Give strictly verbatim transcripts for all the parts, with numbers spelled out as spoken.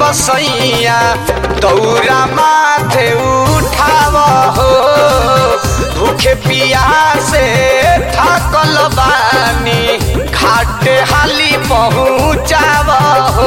बसैया दौरा माथे उठाव हो भूखे पियासे थाकल बानी घाटे हाली पहुँचाव हो।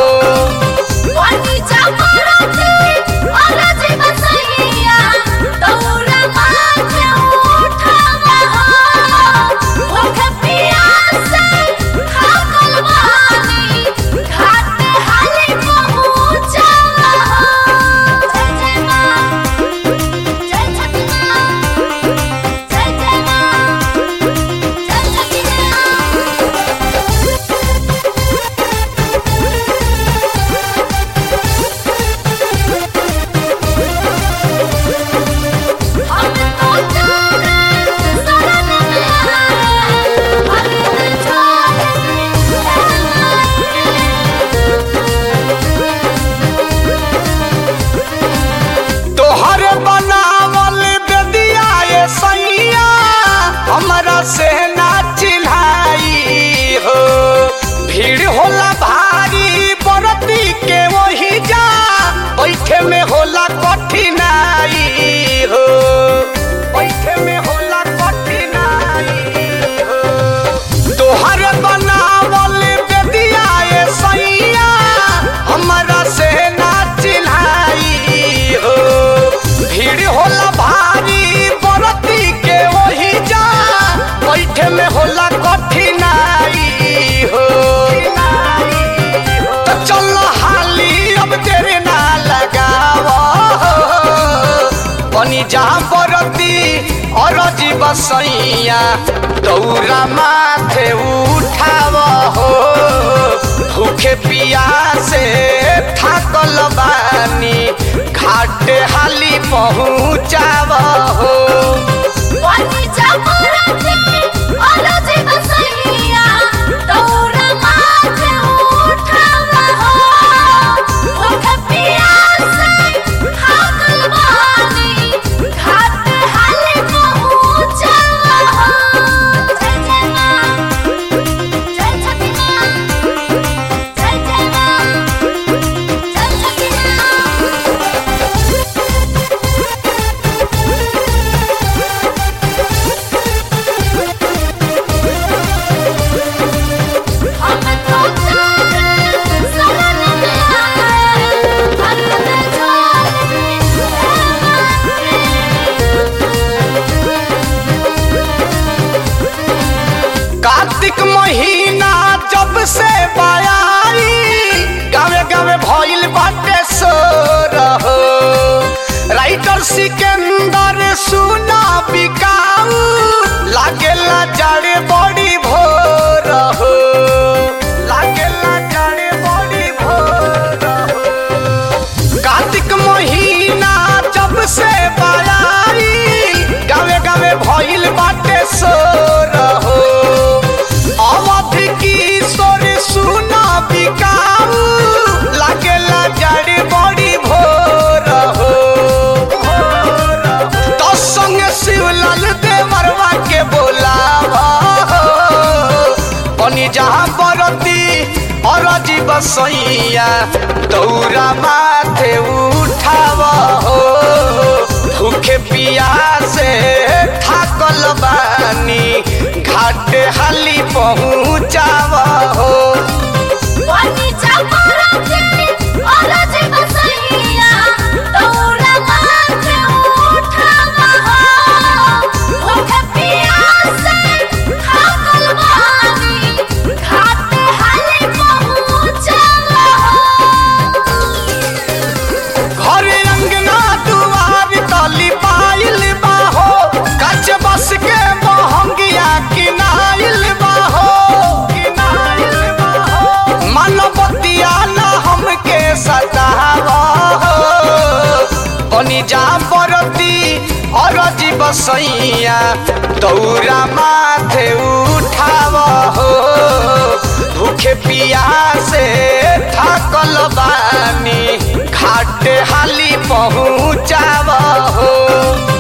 हमरा से ना चिल्हाई हो भीड़ होला भारी बरती के वही जा बैठे में होला कठिनाई हो बैठे में होला कठिनाई हो। तोहर बनावल बेदिया ए सैया हमरा से ना चिल्हाई हो भीड़ होला भारी बरती के वही जा बैठे में होला कठिनाई हो। तो चल हाली अब देर ना लगाव बनी जहाँ बरती और जीव सैया दौरा माथे उठाव हो भूखे पियासे थाकल बानी घाटे हाली पहुँचाव हो। कार्तिक महीना जब से बायाई गावे गावे भइल बाटे सोर हो राइटर सिकंदर सुना बिकाऊ लागेला जाड़े बड़ी भोर हो लागेला जाड़े बड़ी भोर हो। कार्तिक महीना जब से बायाई गावे गावे भइल बाटे सोर हो अवधि किशोर सुना बिकाऊ लागेला जड़ी बड़ी भोर हो। तो संगे शिवलाल देवरवा के बोलावा बनी जहाँ बरती और जीव सैया दौरा माथे उठाव हो भूखे पियासे थाकल बानी घाटे हाली पहुँचाव हो। घर अंगना दुआर तली पाइल बाहो कच बस के महंगिया किनाइल बाहो किनाइल बाहो मनबतिया ना हमके सतावा हो बनी जा बरती और जीव सैया दौरा माथे उठाव हो भूखे पियासे थाकल बानी घाटे हाली पहुँचाव हो।